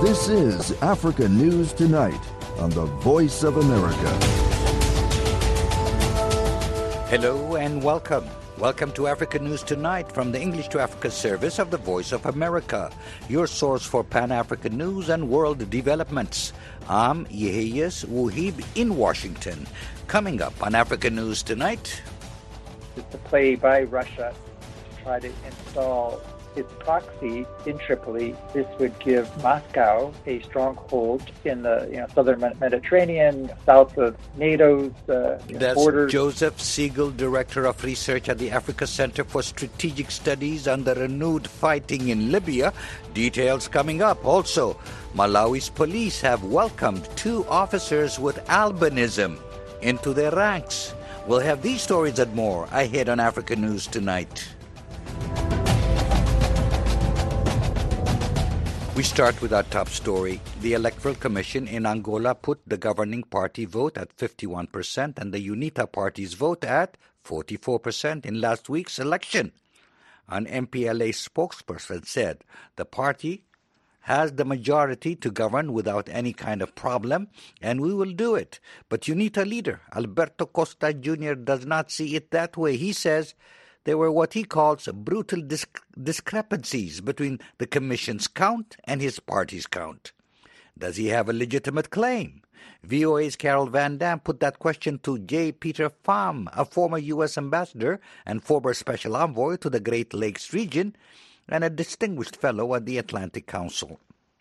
This is Africa News Tonight on the Voice of America. Hello and welcome. Welcome to Africa News Tonight from the English to Africa service of the Voice of America, your source for Pan-African news and world developments. I'm Yeheyes Wuhib in Washington. Coming up on Africa News Tonight. It's a play by Russia to try to install its proxy in Tripoli. This would give Moscow a stronghold in the southern Mediterranean, south of NATO's That's borders. Joseph Siegel, Director of Research at the Africa Center for Strategic Studies on the renewed fighting in Libya. Details coming up. Also, Malawi's police have welcomed 2 officers with albinism into their ranks. We'll have these stories and more ahead on Africa News Tonight. We start with our top story. The Electoral Commission in Angola put the governing party vote at 51% and the UNITA party's vote at 44% in last week's election. An MPLA spokesperson said the party has the majority to govern without any kind of problem, and we will do it. But UNITA leader Alberto Costa Jr. does not see it that way. He says there were what he calls brutal discrepancies between the Commission's count and his party's count. Does he have a legitimate claim? VOA's Carol Van Dam put that question to J. Peter Pham, a former U.S. ambassador and former special envoy to the Great Lakes region and a distinguished fellow at the Atlantic Council.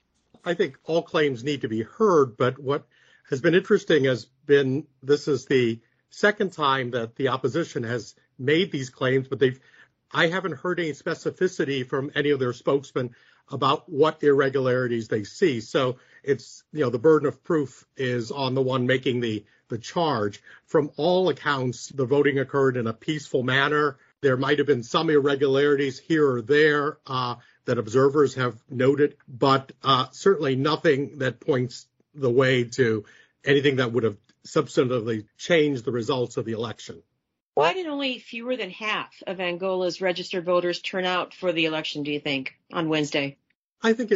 I think all claims need to be heard, but what has been interesting has been this is the second time that the opposition has made these claims, but I haven't heard any specificity from any of their spokesmen about what irregularities they see. So it's, the burden of proof is on the one making the charge. From all accounts, the voting occurred in a peaceful manner. There might have been some irregularities here or there that observers have noted, but certainly nothing that points the way to anything that would have substantively changed the results of the election. Why did only fewer than half of Angola's registered voters turn out for the election, do you think, on Wednesday? I think,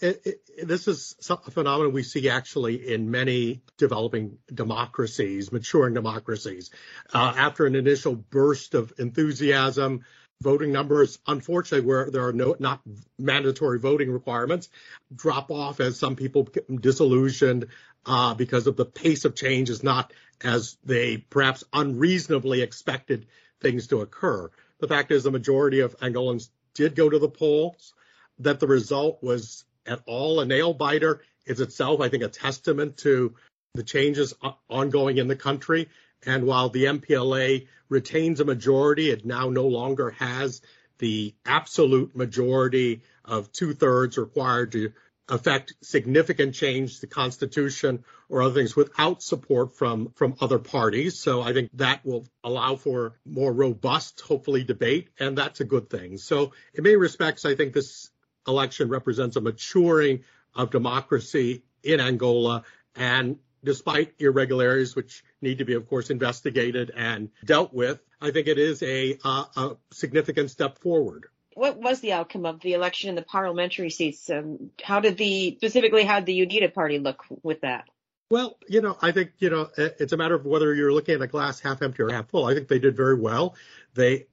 this is a phenomenon we see actually in many developing democracies, maturing democracies. After an initial burst of enthusiasm, voting numbers, unfortunately, where there are not mandatory voting requirements, drop off as some people get disillusioned because of the pace of change is not as they perhaps unreasonably expected things to occur. The fact is the majority of Angolans did go to the polls. That the result was at all a nail-biter is itself, I think, a testament to the changes ongoing in the country. And while the MPLA retains a majority, it now no longer has the absolute majority of 2/3 required to affect significant change to the Constitution or other things without support from other parties. So I think that will allow for more robust, hopefully, debate, and that's a good thing. So in many respects, I think this election represents a maturing of democracy in Angola, and despite irregularities, which need to be, of course, investigated and dealt with, I think it is a significant step forward. What was the outcome of the election in the parliamentary seats? How did the UNITA party look with that? Well, I think, it's a matter of whether you're looking at a glass half empty or half full. I think they did very well. They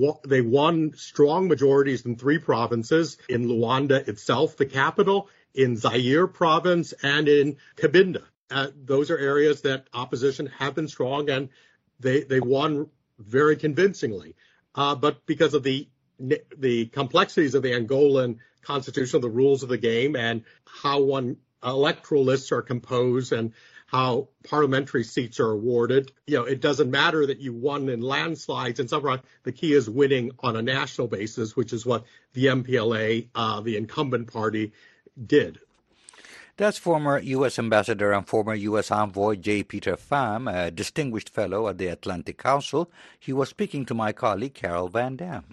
won strong majorities in 3 provinces, in Luanda itself, the capital, in Zaire province, and in Cabinda. Those are areas that opposition have been strong, and they won very convincingly. But because of the complexities of the Angolan constitution, the rules of the game, and how electoral lists are composed and how parliamentary seats are awarded, it doesn't matter that you won in landslides. And sometimes the key is winning on a national basis, which is what the MPLA, the incumbent party, did. That's former U.S. Ambassador and former U.S. Envoy J. Peter Pham, a distinguished fellow at the Atlantic Council. He was speaking to my colleague Carol Van Dam.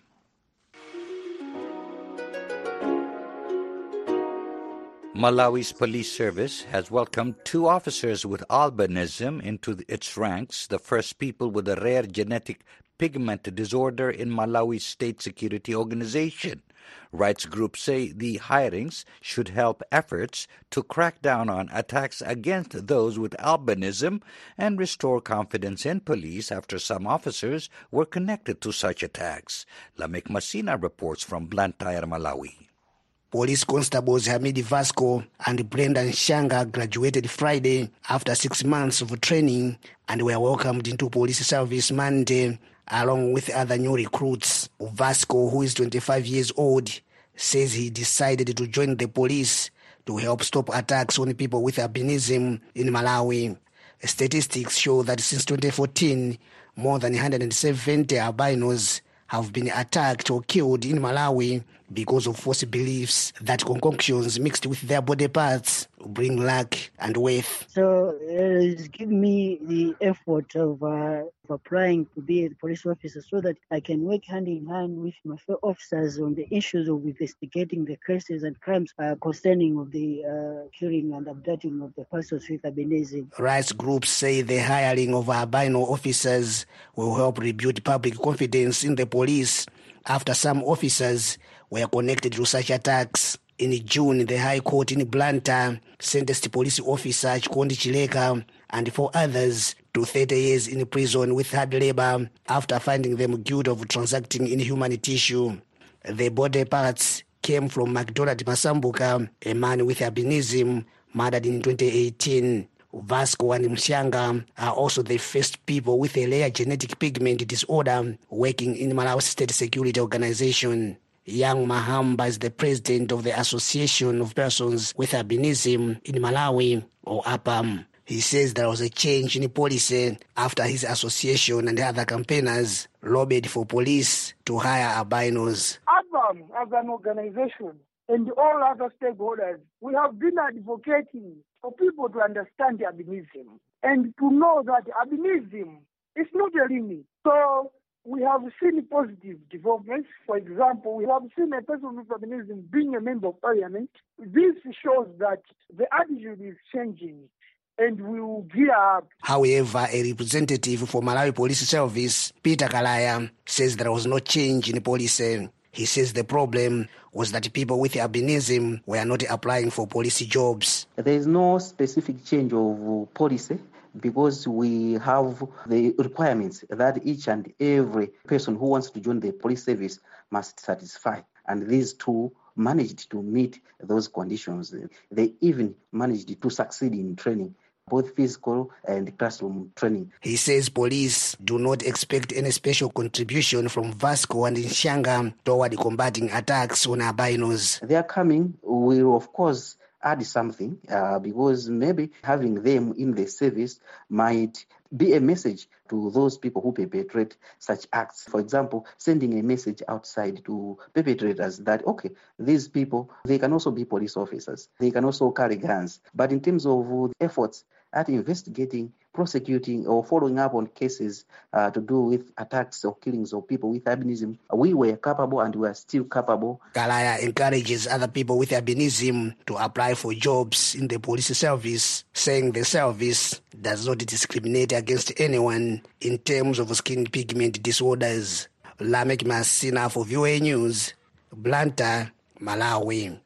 Malawi's police service has welcomed 2 officers with albinism into its ranks, the first people with a rare genetic pigment disorder in Malawi's state security organization. Rights groups say the hirings should help efforts to crack down on attacks against those with albinism and restore confidence in police after some officers were connected to such attacks. Lamek Masina reports from Blantyre, Malawi. Police constables Hamidi Vasco and Brendan Shanga graduated Friday after 6 months of training and were welcomed into police service Monday along with other new recruits. Vasco, who is 25 years old, says he decided to join the police to help stop attacks on people with albinism in Malawi. Statistics show that since 2014, more than 170 albinos have been attacked or killed in Malawi because of false beliefs that concoctions mixed with their body parts bring luck and wealth. So it's given me the effort of applying to be a police officer so that I can work hand in hand with my fellow officers on the issues of investigating the cases and crimes concerning of the killing and abducting of the persons with albinism. Rights groups say the hiring of albino officers will help rebuild public confidence in the police after some officers were connected to such attacks. In June, the High Court in Blantyre sentenced police officer Chikondi Chileka and 4 others to 30 years in prison with hard labor after finding them guilty of transacting in human tissue. The body parts came from McDonald Masambuka, a man with albinism murdered in 2018. Vasco and Mshanga are also the first people with a rare genetic pigment disorder working in Malawi State Security Organization. Young Mahamba is the president of the Association of Persons with Albinism in Malawi, or APAM. He says there was a change in policy after his association and other campaigners lobbied for police to hire albinos. APAM, as an organization, and all other stakeholders, we have been advocating for people to understand albinism and to know that albinism is not a limit. So we have seen positive developments. For example, we have seen a person with albinism being a member of parliament. This shows that the attitude is changing and we will gear up. However, a representative for Malawi Police Service, Peter Kalaya, says there was no change in policy. He says the problem was that people with albinism were not applying for police jobs. There is no specific change of policy because we have the requirements that each and every person who wants to join the police service must satisfy. And these two managed to meet those conditions. They even managed to succeed in training, both physical and classroom training. He says police do not expect any special contribution from Vasco and Nshanga toward combating attacks on albinos. They are coming. We will, of course, add something because maybe having them in the service might be a message to those people who perpetrate such acts. For example, sending a message outside to perpetrators that, okay, these people, they can also be police officers. They can also carry guns. But in terms of efforts at investigating, prosecuting, or following up on cases to do with attacks or killings of people with albinism, we were capable and we are still capable. Kalaya encourages other people with albinism to apply for jobs in the police service, saying the service does not discriminate against anyone in terms of skin pigment disorders. Lamek Masina for VOA News, Blantyre, Malawi.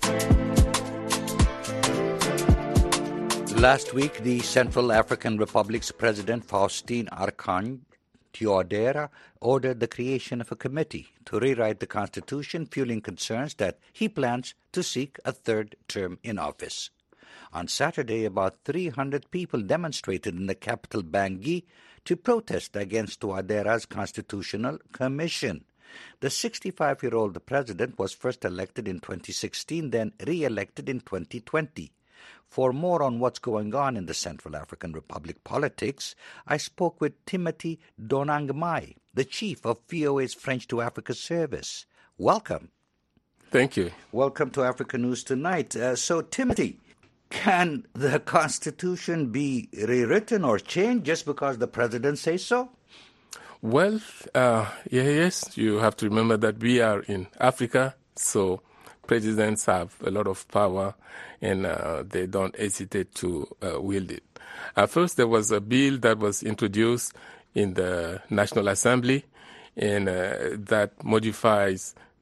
Last week, the Central African Republic's President Faustin Archange Touadera ordered the creation of a committee to rewrite the constitution, fueling concerns that he plans to seek a third term in office. On Saturday, about 300 people demonstrated in the capital Bangui to protest against Touadera's constitutional commission. The 65-year-old president was first elected in 2016, then re-elected in 2020. For more on what's going on in the Central African Republic politics, I spoke with Timothy Donangmai, the chief of VOA's French to Africa service. Welcome. Thank you. Welcome to Africa News Tonight. So, Timothy, can the Constitution be rewritten or changed just because the president says so? Well, yes, you have to remember that we are in Africa, so presidents have a lot of power and they don't hesitate to wield it. First, there was a bill that was introduced in the National Assembly and that modifies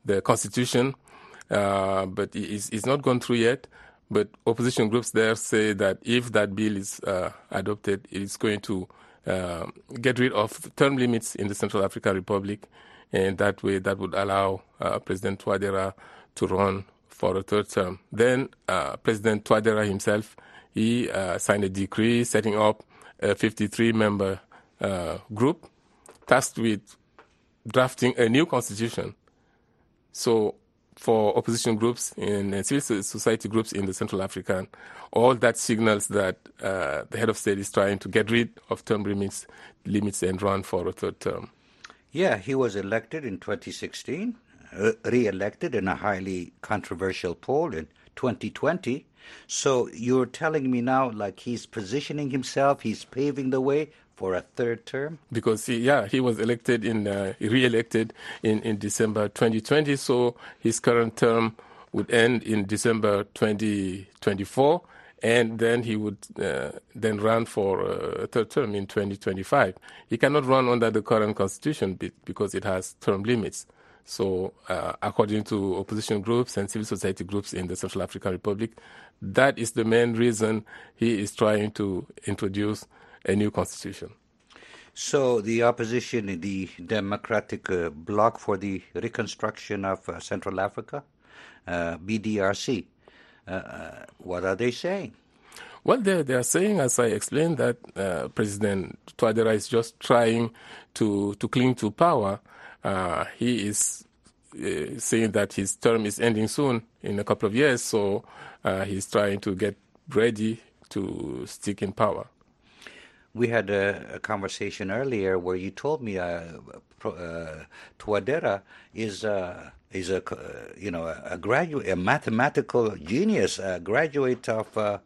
the constitution, but it's not gone through yet. But opposition groups there say that if that bill is adopted, it's going to get rid of term limits in the Central African Republic, and that way that would allow President Touadéra to run for a third term. Then President Touadéra himself, he signed a decree setting up a 53-member group tasked with drafting a new constitution. So for opposition groups and civil society groups in the Central African, all that signals that the head of state is trying to get rid of term limits and run for a third term. Yeah, he was elected in 2016, re-elected in a highly controversial poll in 2020. So you're telling me now, like, he's positioning himself, he's paving the way for a third term? Because he was re-elected in December 2020, so his current term would end in December 2024, and then he would then run for a third term in 2025. He cannot run under the current constitution because it has term limits. So according to opposition groups and civil society groups in the Central African Republic, that is the main reason he is trying to introduce a new constitution. So the opposition, the Democratic Bloc for the Reconstruction of Central Africa, BDRC, what are they saying? Well, they are saying, as I explained, that President Touadéra is just trying to cling to power. He is saying that his term is ending soon, in a couple of years, so he's trying to get ready to stick in power. We had a conversation earlier where you told me Touadéra is a graduate, a mathematical genius, a graduate of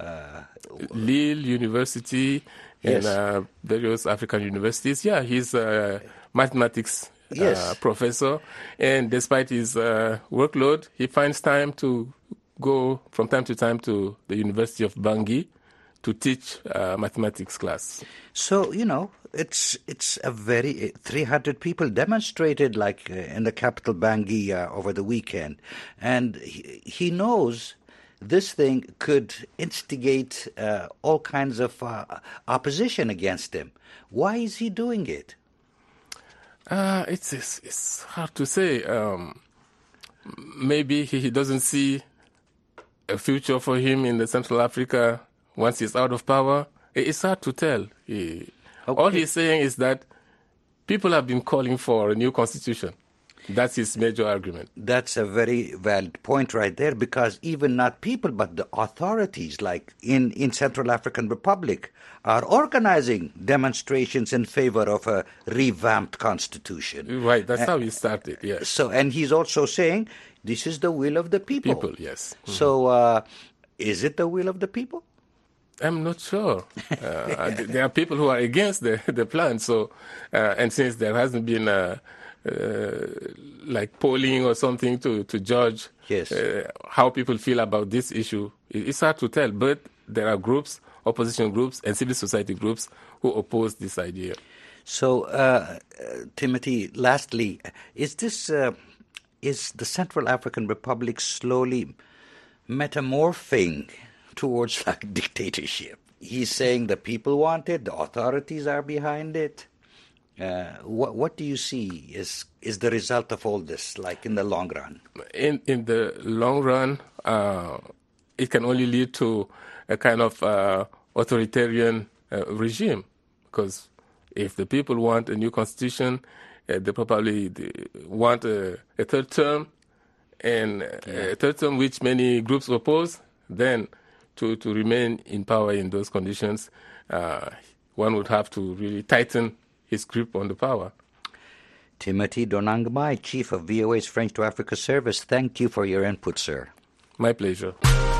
Lille University and various African universities. Yeah, he's a mathematics professor, and despite his workload, he finds time to go from time to time to the University of Bangui to teach mathematics class. So, it's a very 300 people demonstrated like in the capital Bangui over the weekend, and he knows this thing could instigate all kinds of opposition against him. Why is he doing it? It's hard to say. Maybe he doesn't see a future for him in the Central Africa once he's out of power. It's hard to tell. All he's saying is that people have been calling for a new constitution. That's his major argument. That's a very valid point right there, because even not people, but the authorities, like in Central African Republic, are organizing demonstrations in favor of a revamped constitution. Right, that's how he started, yes. So, and he's also saying, this is the will of the people. People, yes. Mm-hmm. So, is it the will of the people? I'm not sure. There are people who are against the plan. So, and since there hasn't been like polling or something to judge how people feel about this issue, it's hard to tell. But there are groups, opposition groups, and civil society groups who oppose this idea. So, Timothy, lastly, is the Central African Republic slowly metamorphing towards like dictatorship? He's saying the people want it, the authorities are behind it. What do you see is the result of all this, like in the long run? In the long run, it can only lead to a kind of authoritarian regime, because if the people want a new constitution, they probably want a third term, and a third term which many groups oppose, then to remain in power in those conditions, one would have to really tighten his grip on the power. Timothy Donangmai, Chief of VOA's French to Africa Service, thank you for your input, sir. My pleasure.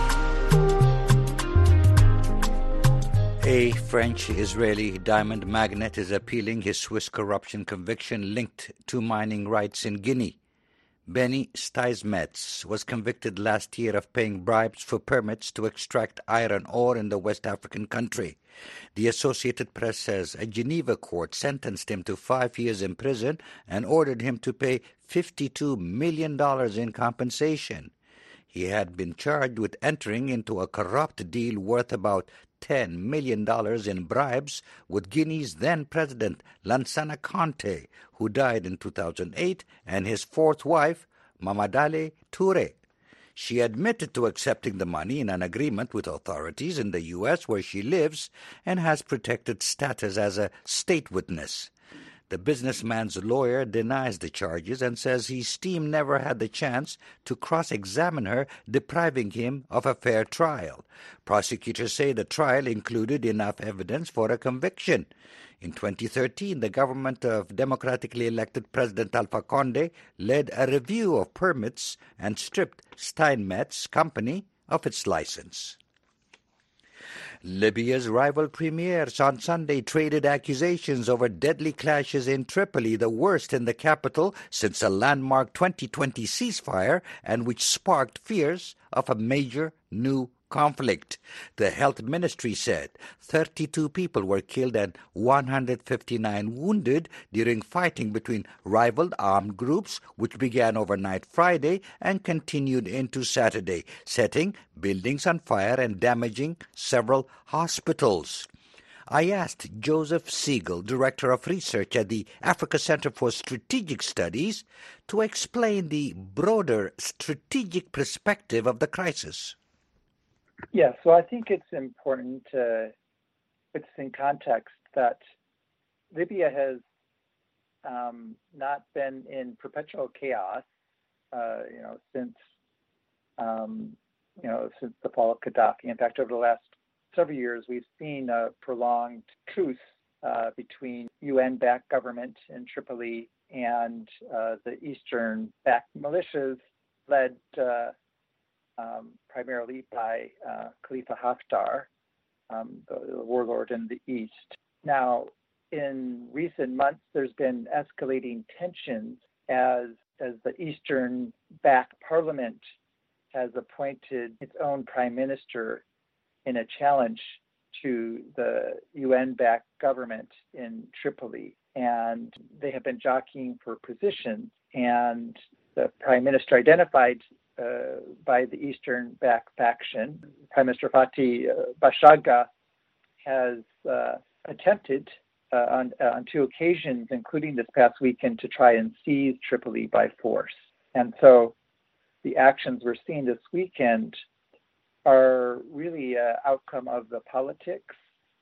A French-Israeli diamond magnate is appealing his Swiss corruption conviction linked to mining rights in Guinea. Benny Steinmetz was convicted last year of paying bribes for permits to extract iron ore in the West African country. The Associated Press says a Geneva court sentenced him to 5 years in prison and ordered him to pay $52 million in compensation. He had been charged with entering into a corrupt deal worth about $10 million in bribes with Guinea's then-president Lansana Conté, who died in 2008, and his fourth wife, Mamadou Touré. She admitted to accepting the money in an agreement with authorities in the U.S. where she lives and has protected status as a state witness. The businessman's lawyer denies the charges and says his team never had the chance to cross-examine her, depriving him of a fair trial. Prosecutors say the trial included enough evidence for a conviction. In 2013, the government of democratically elected President Alpha Condé led a review of permits and stripped Steinmetz's company of its license. Libya's rival premiers on Sunday traded accusations over deadly clashes in Tripoli, the worst in the capital since a landmark 2020 ceasefire, and which sparked fears of a major new conflict. The health ministry said 32 people were killed and 159 wounded during fighting between rival armed groups, which began overnight Friday and continued into Saturday, setting buildings on fire and damaging several hospitals. I asked Joseph Siegel, Director of Research at the Africa Center for Strategic Studies, to explain the broader strategic perspective of the crisis. Yeah, so I think it's important to put this in context that Libya has not been in perpetual chaos, since the fall of Gaddafi. In fact, over the last several years, we've seen a prolonged truce between UN-backed government in Tripoli and the Eastern-backed militias led primarily by Khalifa Haftar, the warlord in the east. Now, in recent months, there's been escalating tensions as the Eastern-backed parliament has appointed its own prime minister in a challenge to the UN-backed government in Tripoli. And they have been jockeying for positions. And the prime minister identified by the Eastern-backed faction, Prime Minister Fathi Bashagha, has attempted on two occasions, including this past weekend, to try and seize Tripoli by force. And so the actions we're seeing this weekend are really an outcome of the politics,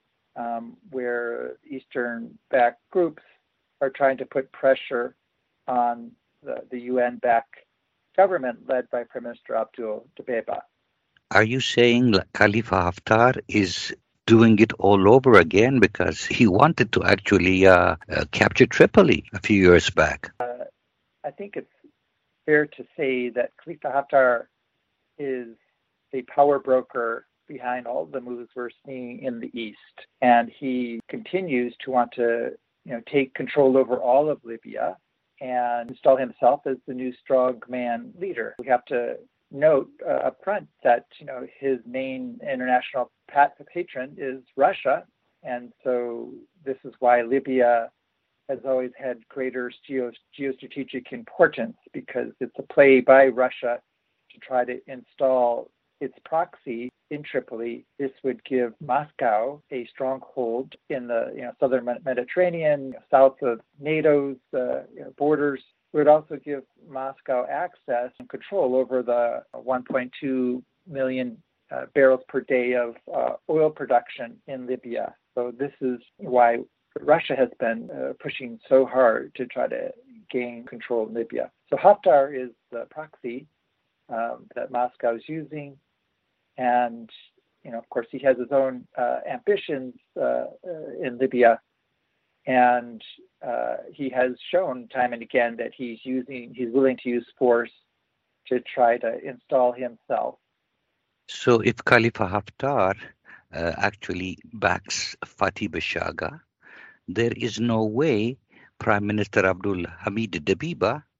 where Eastern-backed groups are trying to put pressure on the UN-backed government led by Prime Minister Abdul Dbeiba. Are you saying Khalifa Haftar is doing it all over again because he wanted to actually capture Tripoli a few years back? I think it's fair to say that Khalifa Haftar is a power broker behind all the moves we're seeing in the East. And he continues to want to take control over all of Libya and install himself as the new strongman leader. We have to note up front that his main international patron is Russia, and so this is why Libya has always had greater geostrategic importance, because it's a play by Russia to try to install its proxy in Tripoli. This would give Moscow a stronghold in the southern Mediterranean, south of NATO's borders. It would also give Moscow access and control over the 1.2 million barrels per day of oil production in Libya. So this is why Russia has been pushing so hard to try to gain control of Libya. So Haftar is the proxy that Moscow is using. And, of course, he has his own ambitions in Libya. And he has shown time and again that he's willing to use force to try to install himself. So if Khalifa Haftar actually backs Fathi Bashagha, there is no way Prime Minister Abdul Hamid Dbeiba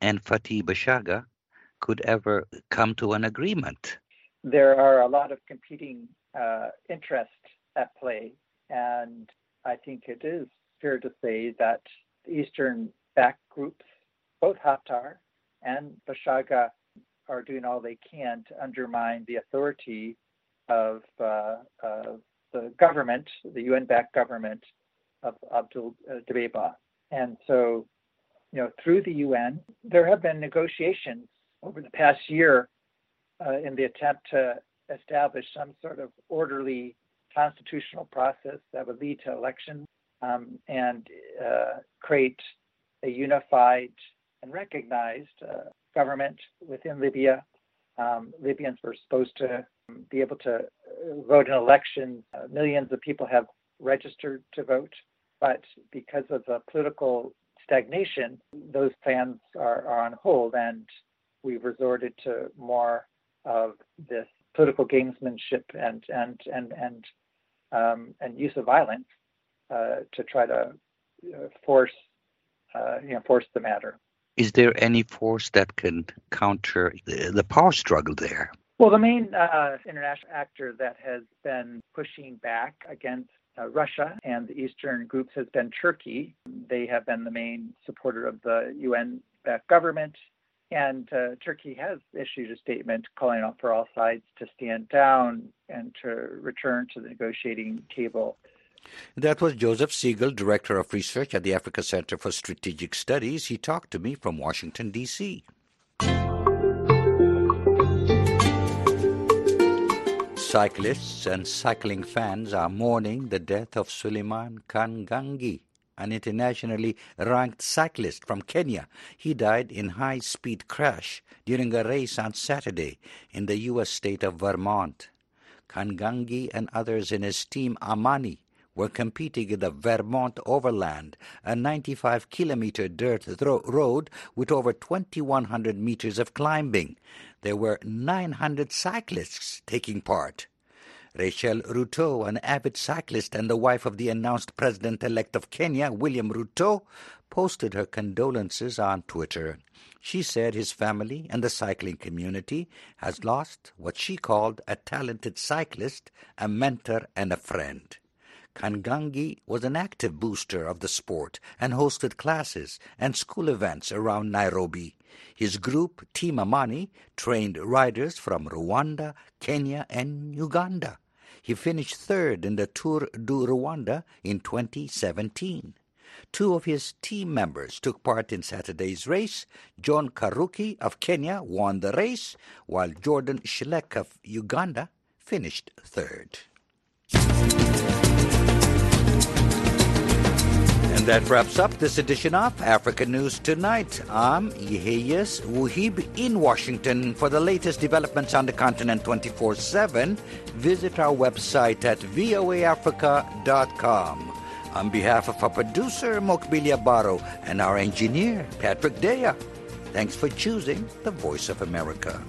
and Fatih Bashaga could ever come to an agreement? There are a lot of competing interests at play, and I think it is fair to say that the Eastern backed groups, both Haftar and Bashaga, are doing all they can to undermine the authority of the government, the UN-backed government of Abdul Dbeiba. And so, through the UN, there have been negotiations over the past year in the attempt to establish some sort of orderly constitutional process that would lead to elections and create a unified and recognized government within Libya. Libyans were supposed to be able to vote in elections. Millions of people have registered to vote, but because of the political stagnation, those plans are on hold, and we've resorted to more of this political gamesmanship and use of violence to try to force the matter. Is there any force that can counter the power struggle there? Well, the main international actor that has been pushing back against Russia and the Eastern groups has been Turkey. They have been the main supporter of the UN-backed government, and Turkey has issued a statement calling out for all sides to stand down and to return to the negotiating table. That was Joseph Siegel, Director of Research at the Africa Center for Strategic Studies. He talked to me from Washington, D.C. Cyclists and cycling fans are mourning the death of Suleiman Kangangi, an internationally ranked cyclist from Kenya. He died in high-speed crash during a race on Saturday in the U.S. state of Vermont. Kangangi and others in his team Amani were competing in the Vermont Overland, a 95-kilometer dirt road with over 2,100 meters of climbing. There were 900 cyclists taking part. Rachel Ruto, an avid cyclist and the wife of the announced president-elect of Kenya, William Ruto, posted her condolences on Twitter. She said his family and the cycling community has lost what she called a talented cyclist, a mentor, and a friend. Kangangi was an active booster of the sport and hosted classes and school events around Nairobi. His group, Team Amani, trained riders from Rwanda, Kenya, and Uganda. He finished third in the Tour du Rwanda in 2017. Two of his team members took part in Saturday's race. John Karuki of Kenya won the race, while Jordan Schleck of Uganda finished third. And that wraps up this edition of Africa News Tonight. I'm Yeheyes Wuhib in Washington. For the latest developments on the continent 24/7, visit our website at voaafrica.com. On behalf of our producer, Mokbilia Baro, and our engineer, Patrick Dea, thanks for choosing the Voice of America.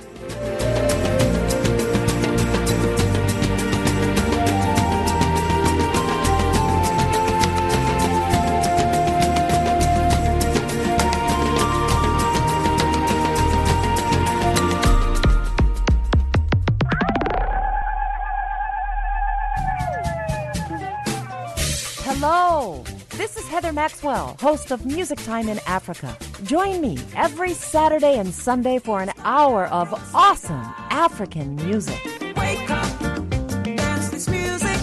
Hello, this is Heather Maxwell, host of Music Time in Africa. Join me every Saturday and Sunday for an hour of awesome African music. Wake up, dance this music.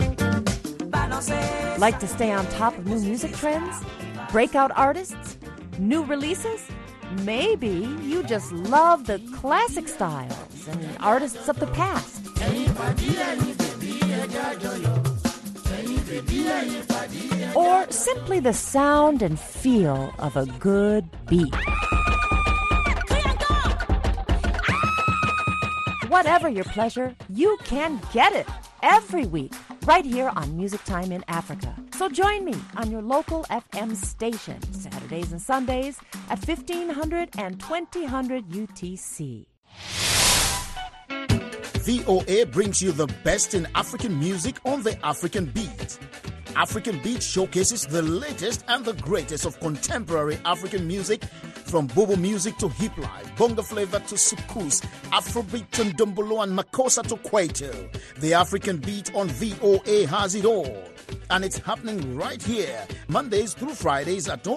Like to stay on top of new music trends? Breakout artists? New releases? Maybe you just love the classic styles and artists of the past. Or simply the sound and feel of a good beat. Whatever your pleasure, you can get it every week right here on Music Time in Africa. So join me on your local FM station, Saturdays and Sundays at 1500 and 2000 UTC. VOA brings you the best in African music on the African beat. African Beat showcases the latest and the greatest of contemporary African music, from bobo music to hip life, bongo flavor to soukous, Afrobeat to ndombolo and makossa to kwaito. The African Beat on VOA has it all. And it's happening right here, Mondays through Fridays at